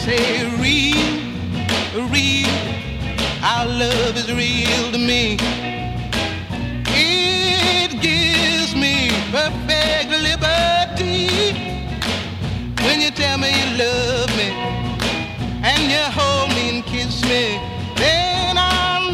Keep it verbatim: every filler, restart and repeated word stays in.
say real, real. Our love is real to me.